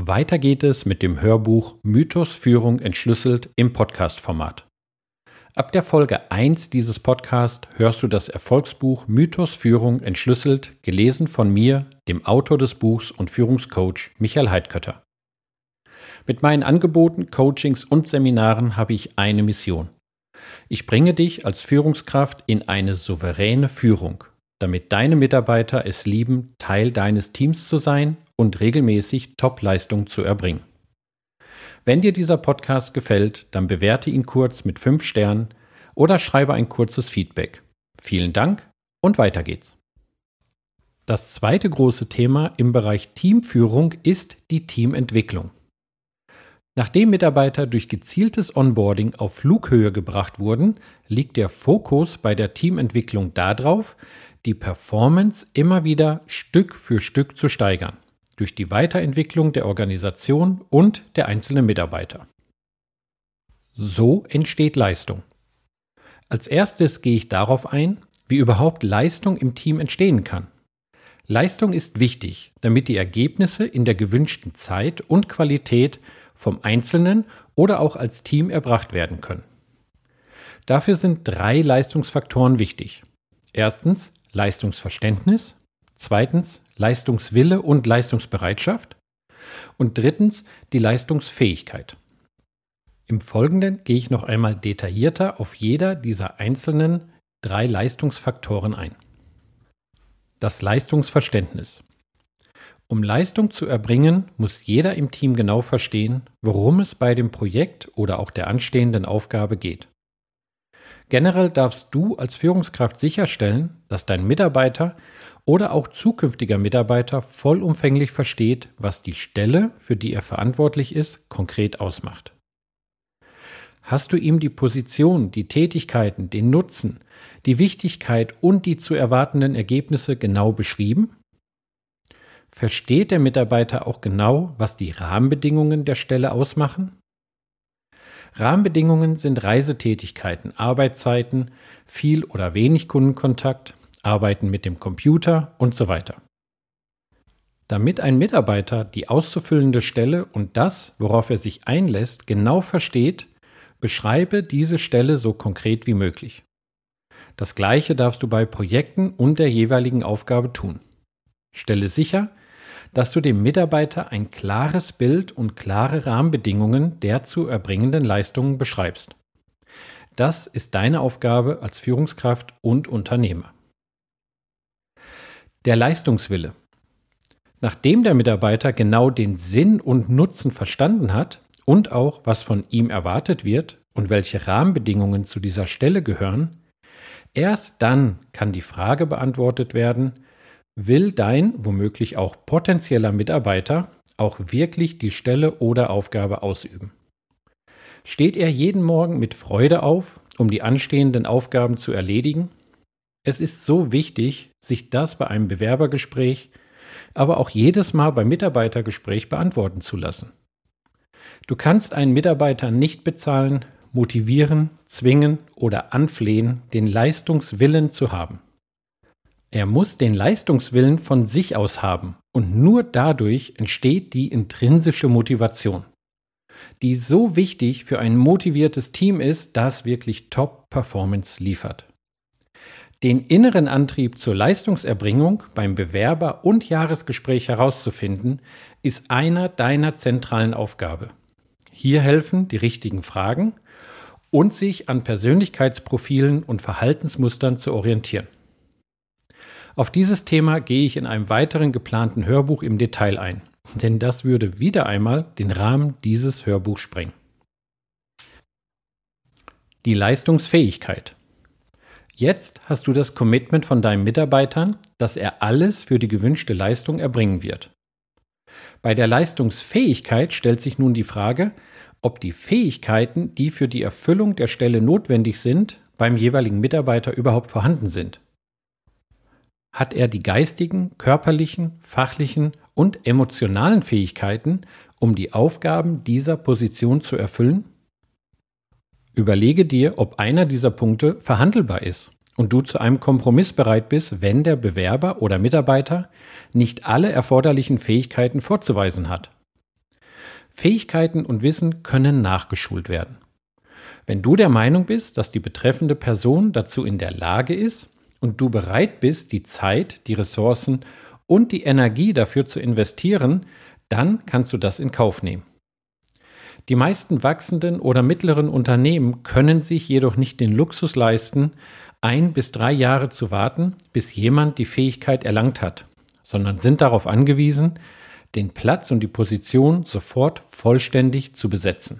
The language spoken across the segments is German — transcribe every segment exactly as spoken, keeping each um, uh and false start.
Weiter geht es mit dem Hörbuch Mythos Führung entschlüsselt im Podcast-Format. Ab der Folge eins dieses Podcasts hörst du das Erfolgsbuch Mythos Führung entschlüsselt, gelesen von mir, dem Autor des Buchs und Führungscoach Michael Heidkötter. Mit meinen Angeboten, Coachings und Seminaren habe ich eine Mission. Ich bringe dich als Führungskraft in eine souveräne Führung, damit deine Mitarbeiter es lieben, Teil deines Teams zu sein und regelmäßig Top-Leistung zu erbringen. Wenn dir dieser Podcast gefällt, dann bewerte ihn kurz mit fünf Sternen oder schreibe ein kurzes Feedback. Vielen Dank und weiter geht's. Das zweite große Thema im Bereich Teamführung ist die Teamentwicklung. Nachdem Mitarbeiter durch gezieltes Onboarding auf Flughöhe gebracht wurden, liegt der Fokus bei der Teamentwicklung darauf, die Performance immer wieder Stück für Stück zu steigern, durch die Weiterentwicklung der Organisation und der einzelnen Mitarbeiter. So entsteht Leistung. Als erstes gehe ich darauf ein, wie überhaupt Leistung im Team entstehen kann. Leistung ist wichtig, damit die Ergebnisse in der gewünschten Zeit und Qualität vom Einzelnen oder auch als Team erbracht werden können. Dafür sind drei Leistungsfaktoren wichtig. Erstens Leistungsverständnis, zweitens Leistungswille und Leistungsbereitschaft und drittens die Leistungsfähigkeit. Im Folgenden gehe ich noch einmal detaillierter auf jeder dieser einzelnen drei Leistungsfaktoren ein. Das Leistungsverständnis. Um Leistung zu erbringen, muss jeder im Team genau verstehen, worum es bei dem Projekt oder auch der anstehenden Aufgabe geht. Generell darfst du als Führungskraft sicherstellen, dass dein Mitarbeiter oder auch zukünftiger Mitarbeiter vollumfänglich versteht, was die Stelle, für die er verantwortlich ist, konkret ausmacht. Hast du ihm die Position, die Tätigkeiten, den Nutzen, die Wichtigkeit und die zu erwartenden Ergebnisse genau beschrieben? Versteht der Mitarbeiter auch genau, was die Rahmenbedingungen der Stelle ausmachen? Rahmenbedingungen sind Reisetätigkeiten, Arbeitszeiten, viel oder wenig Kundenkontakt, Arbeiten mit dem Computer und so weiter. Damit ein Mitarbeiter die auszufüllende Stelle und das, worauf er sich einlässt, genau versteht, beschreibe diese Stelle so konkret wie möglich. Das Gleiche darfst du bei Projekten und der jeweiligen Aufgabe tun. Stelle sicher, dass du dem Mitarbeiter ein klares Bild und klare Rahmenbedingungen der zu erbringenden Leistungen beschreibst. Das ist deine Aufgabe als Führungskraft und Unternehmer. Der Leistungswille. Nachdem der Mitarbeiter genau den Sinn und Nutzen verstanden hat und auch, was von ihm erwartet wird und welche Rahmenbedingungen zu dieser Stelle gehören, erst dann kann die Frage beantwortet werden: Will dein, womöglich auch potenzieller Mitarbeiter auch wirklich die Stelle oder Aufgabe ausüben? Steht er jeden Morgen mit Freude auf, um die anstehenden Aufgaben zu erledigen? Es ist so wichtig, sich das bei einem Bewerbergespräch, aber auch jedes Mal beim Mitarbeitergespräch beantworten zu lassen. Du kannst einen Mitarbeiter nicht bezahlen, motivieren, zwingen oder anflehen, den Leistungswillen zu haben. Er muss den Leistungswillen von sich aus haben und nur dadurch entsteht die intrinsische Motivation, die so wichtig für ein motiviertes Team ist, das wirklich Top-Performance liefert. Den inneren Antrieb zur Leistungserbringung beim Bewerber- und Jahresgespräch herauszufinden, ist einer deiner zentralen Aufgabe. Hier helfen die richtigen Fragen und sich an Persönlichkeitsprofilen und Verhaltensmustern zu orientieren. Auf dieses Thema gehe ich in einem weiteren geplanten Hörbuch im Detail ein, denn das würde wieder einmal den Rahmen dieses Hörbuchs sprengen. Die Leistungsfähigkeit. Jetzt hast du das Commitment von deinen Mitarbeitern, dass er alles für die gewünschte Leistung erbringen wird. Bei der Leistungsfähigkeit stellt sich nun die Frage, ob die Fähigkeiten, die für die Erfüllung der Stelle notwendig sind, beim jeweiligen Mitarbeiter überhaupt vorhanden sind. Hat er die geistigen, körperlichen, fachlichen und emotionalen Fähigkeiten, um die Aufgaben dieser Position zu erfüllen? Überlege dir, ob einer dieser Punkte verhandelbar ist und du zu einem Kompromiss bereit bist, wenn der Bewerber oder Mitarbeiter nicht alle erforderlichen Fähigkeiten vorzuweisen hat. Fähigkeiten und Wissen können nachgeschult werden. Wenn du der Meinung bist, dass die betreffende Person dazu in der Lage ist und du bereit bist, die Zeit, die Ressourcen und die Energie dafür zu investieren, dann kannst du das in Kauf nehmen. Die meisten wachsenden oder mittleren Unternehmen können sich jedoch nicht den Luxus leisten, ein bis drei Jahre zu warten, bis jemand die Fähigkeit erlangt hat, sondern sind darauf angewiesen, den Platz und die Position sofort vollständig zu besetzen.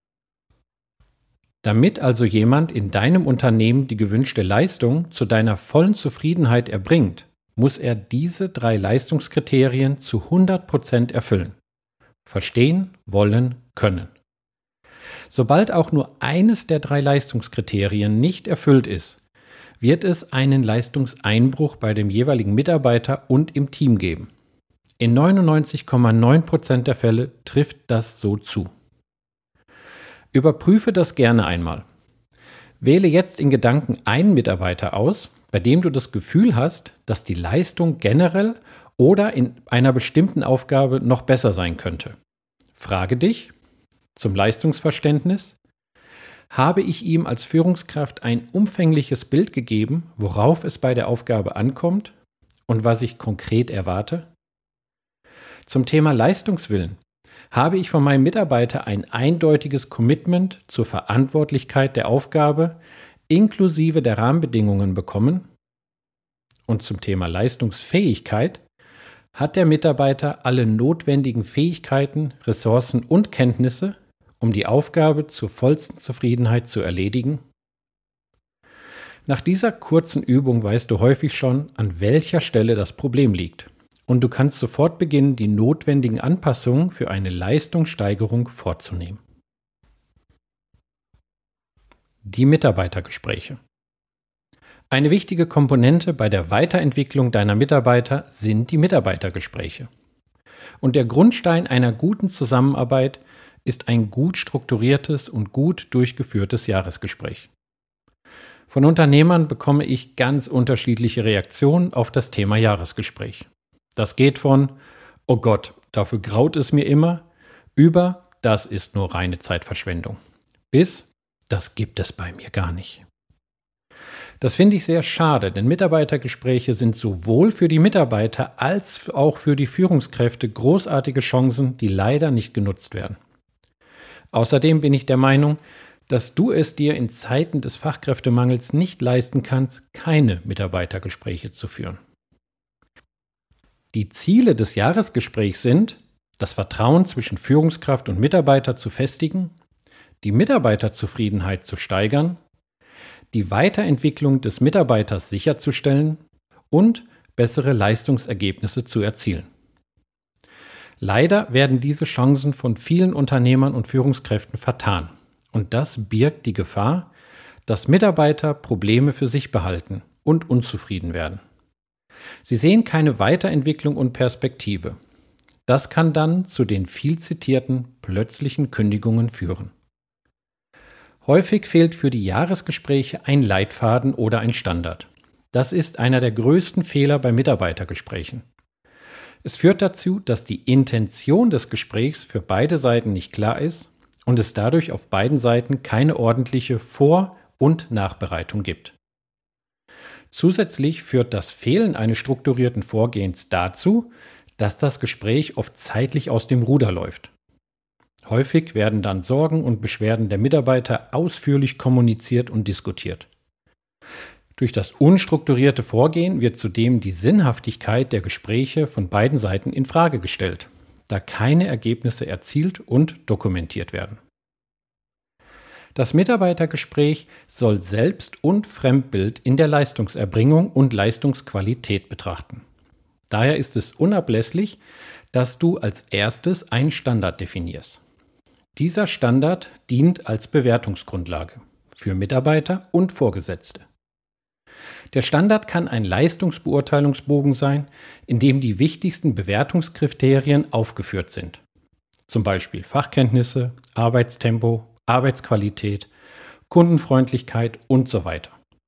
Damit also jemand in deinem Unternehmen die gewünschte Leistung zu deiner vollen Zufriedenheit erbringt, muss er diese drei Leistungskriterien zu hundert Prozent erfüllen. Verstehen, wollen, können. Sobald auch nur eines der drei Leistungskriterien nicht erfüllt ist, wird es einen Leistungseinbruch bei dem jeweiligen Mitarbeiter und im Team geben. In neunundneunzig Komma neun Prozent der Fälle trifft das so zu. Überprüfe das gerne einmal. Wähle jetzt in Gedanken einen Mitarbeiter aus, bei dem du das Gefühl hast, dass die Leistung generell oder in einer bestimmten Aufgabe noch besser sein könnte. Frage dich zum Leistungsverständnis: Habe ich ihm als Führungskraft ein umfängliches Bild gegeben, worauf es bei der Aufgabe ankommt und was ich konkret erwarte? Zum Thema Leistungswillen: Habe ich von meinem Mitarbeiter ein eindeutiges Commitment zur Verantwortlichkeit der Aufgabe inklusive der Rahmenbedingungen bekommen? Und zum Thema Leistungsfähigkeit: Hat der Mitarbeiter alle notwendigen Fähigkeiten, Ressourcen und Kenntnisse, um die Aufgabe zur vollsten Zufriedenheit zu erledigen? Nach dieser kurzen Übung weißt du häufig schon, an welcher Stelle das Problem liegt. Und du kannst sofort beginnen, die notwendigen Anpassungen für eine Leistungssteigerung vorzunehmen. Die Mitarbeitergespräche. Eine wichtige Komponente bei der Weiterentwicklung deiner Mitarbeiter sind die Mitarbeitergespräche. Und der Grundstein einer guten Zusammenarbeit ist ein gut strukturiertes und gut durchgeführtes Jahresgespräch. Von Unternehmern bekomme ich ganz unterschiedliche Reaktionen auf das Thema Jahresgespräch. Das geht von „Oh Gott, dafür graut es mir immer" über „Das ist nur reine Zeitverschwendung" bis „Das gibt es bei mir gar nicht". Das finde ich sehr schade, denn Mitarbeitergespräche sind sowohl für die Mitarbeiter als auch für die Führungskräfte großartige Chancen, die leider nicht genutzt werden. Außerdem bin ich der Meinung, dass du es dir in Zeiten des Fachkräftemangels nicht leisten kannst, keine Mitarbeitergespräche zu führen. Die Ziele des Jahresgesprächs sind, das Vertrauen zwischen Führungskraft und Mitarbeiter zu festigen, die Mitarbeiterzufriedenheit zu steigern, die Weiterentwicklung des Mitarbeiters sicherzustellen und bessere Leistungsergebnisse zu erzielen. Leider werden diese Chancen von vielen Unternehmern und Führungskräften vertan. Und das birgt die Gefahr, dass Mitarbeiter Probleme für sich behalten und unzufrieden werden. Sie sehen keine Weiterentwicklung und Perspektive. Das kann dann zu den viel zitierten plötzlichen Kündigungen führen. Häufig fehlt für die Jahresgespräche ein Leitfaden oder ein Standard. Das ist einer der größten Fehler bei Mitarbeitergesprächen. Es führt dazu, dass die Intention des Gesprächs für beide Seiten nicht klar ist und es dadurch auf beiden Seiten keine ordentliche Vor- und Nachbereitung gibt. Zusätzlich führt das Fehlen eines strukturierten Vorgehens dazu, dass das Gespräch oft zeitlich aus dem Ruder läuft. Häufig werden dann Sorgen und Beschwerden der Mitarbeiter ausführlich kommuniziert und diskutiert. Durch das unstrukturierte Vorgehen wird zudem die Sinnhaftigkeit der Gespräche von beiden Seiten in Frage gestellt, da keine Ergebnisse erzielt und dokumentiert werden. Das Mitarbeitergespräch soll Selbst- und Fremdbild in der Leistungserbringung und Leistungsqualität betrachten. Daher ist es unablässlich, dass du als erstes einen Standard definierst. Dieser Standard dient als Bewertungsgrundlage für Mitarbeiter und Vorgesetzte. Der Standard kann ein Leistungsbeurteilungsbogen sein, in dem die wichtigsten Bewertungskriterien aufgeführt sind. Zum Beispiel Fachkenntnisse, Arbeitstempo, Arbeitsqualität, Kundenfreundlichkeit und so weiter.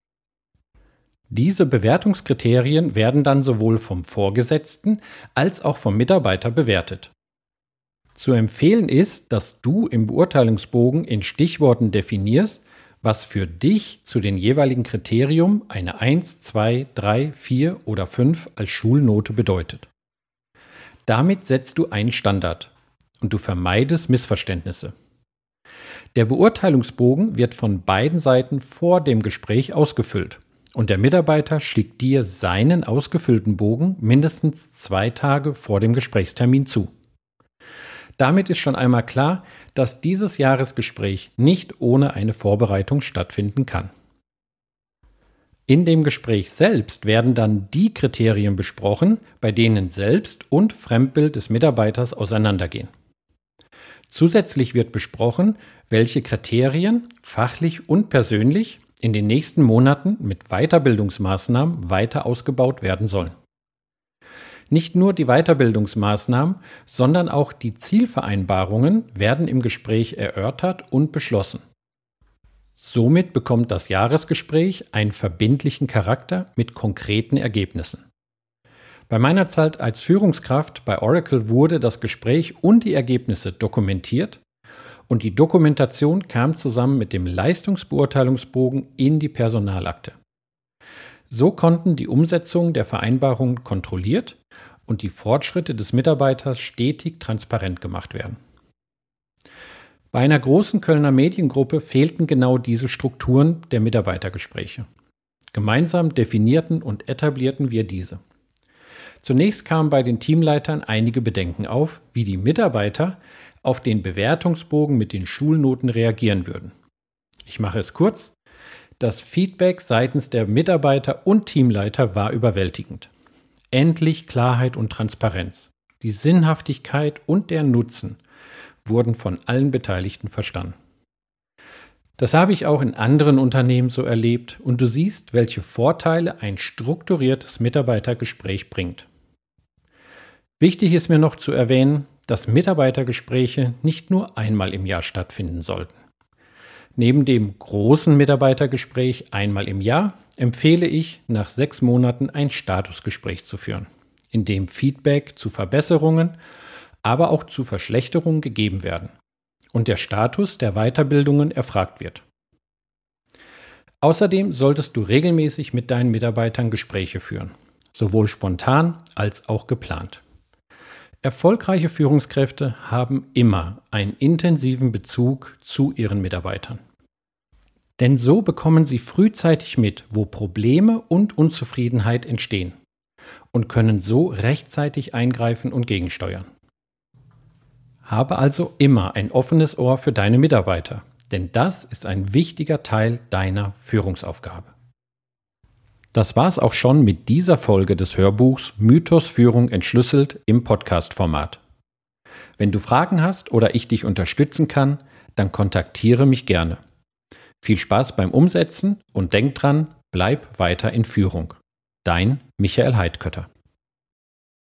Diese Bewertungskriterien werden dann sowohl vom Vorgesetzten als auch vom Mitarbeiter bewertet. Zu empfehlen ist, dass du im Beurteilungsbogen in Stichworten definierst, was für dich zu den jeweiligen Kriterium eine eins, zwei, drei, vier oder fünf als Schulnote bedeutet. Damit setzt du einen Standard und du vermeidest Missverständnisse. Der Beurteilungsbogen wird von beiden Seiten vor dem Gespräch ausgefüllt und der Mitarbeiter schickt dir seinen ausgefüllten Bogen mindestens zwei Tage vor dem Gesprächstermin zu. Damit ist schon einmal klar, dass dieses Jahresgespräch nicht ohne eine Vorbereitung stattfinden kann. In dem Gespräch selbst werden dann die Kriterien besprochen, bei denen Selbst- und Fremdbild des Mitarbeiters auseinandergehen. Zusätzlich wird besprochen, welche Kriterien fachlich und persönlich in den nächsten Monaten mit Weiterbildungsmaßnahmen weiter ausgebaut werden sollen. Nicht nur die Weiterbildungsmaßnahmen, sondern auch die Zielvereinbarungen werden im Gespräch erörtert und beschlossen. Somit bekommt das Jahresgespräch einen verbindlichen Charakter mit konkreten Ergebnissen. Bei meiner Zeit als Führungskraft bei Oracle wurde das Gespräch und die Ergebnisse dokumentiert und die Dokumentation kam zusammen mit dem Leistungsbeurteilungsbogen in die Personalakte. So konnten die Umsetzungen der Vereinbarungen kontrolliert und die Fortschritte des Mitarbeiters stetig transparent gemacht werden. Bei einer großen Kölner Mediengruppe fehlten genau diese Strukturen der Mitarbeitergespräche. Gemeinsam definierten und etablierten wir diese. Zunächst kamen bei den Teamleitern einige Bedenken auf, wie die Mitarbeiter auf den Bewertungsbogen mit den Schulnoten reagieren würden. Ich mache es kurz. Das Feedback seitens der Mitarbeiter und Teamleiter war überwältigend. Endlich Klarheit und Transparenz. Die Sinnhaftigkeit und der Nutzen wurden von allen Beteiligten verstanden. Das habe ich auch in anderen Unternehmen so erlebt und du siehst, welche Vorteile ein strukturiertes Mitarbeitergespräch bringt. Wichtig ist mir noch zu erwähnen, dass Mitarbeitergespräche nicht nur einmal im Jahr stattfinden sollten. Neben dem großen Mitarbeitergespräch einmal im Jahr empfehle ich, nach sechs Monaten ein Statusgespräch zu führen, in dem Feedback zu Verbesserungen, aber auch zu Verschlechterungen gegeben werden und der Status der Weiterbildungen erfragt wird. Außerdem solltest du regelmäßig mit deinen Mitarbeitern Gespräche führen, sowohl spontan als auch geplant. Erfolgreiche Führungskräfte haben immer einen intensiven Bezug zu ihren Mitarbeitern. Denn so bekommen sie frühzeitig mit, wo Probleme und Unzufriedenheit entstehen und können so rechtzeitig eingreifen und gegensteuern. Habe also immer ein offenes Ohr für deine Mitarbeiter, denn das ist ein wichtiger Teil deiner Führungsaufgabe. Das war's auch schon mit dieser Folge des Hörbuchs Mythos Führung entschlüsselt im Podcast-Format. Wenn du Fragen hast oder ich dich unterstützen kann, dann kontaktiere mich gerne. Viel Spaß beim Umsetzen und denk dran, bleib weiter in Führung. Dein Michael Heidkötter.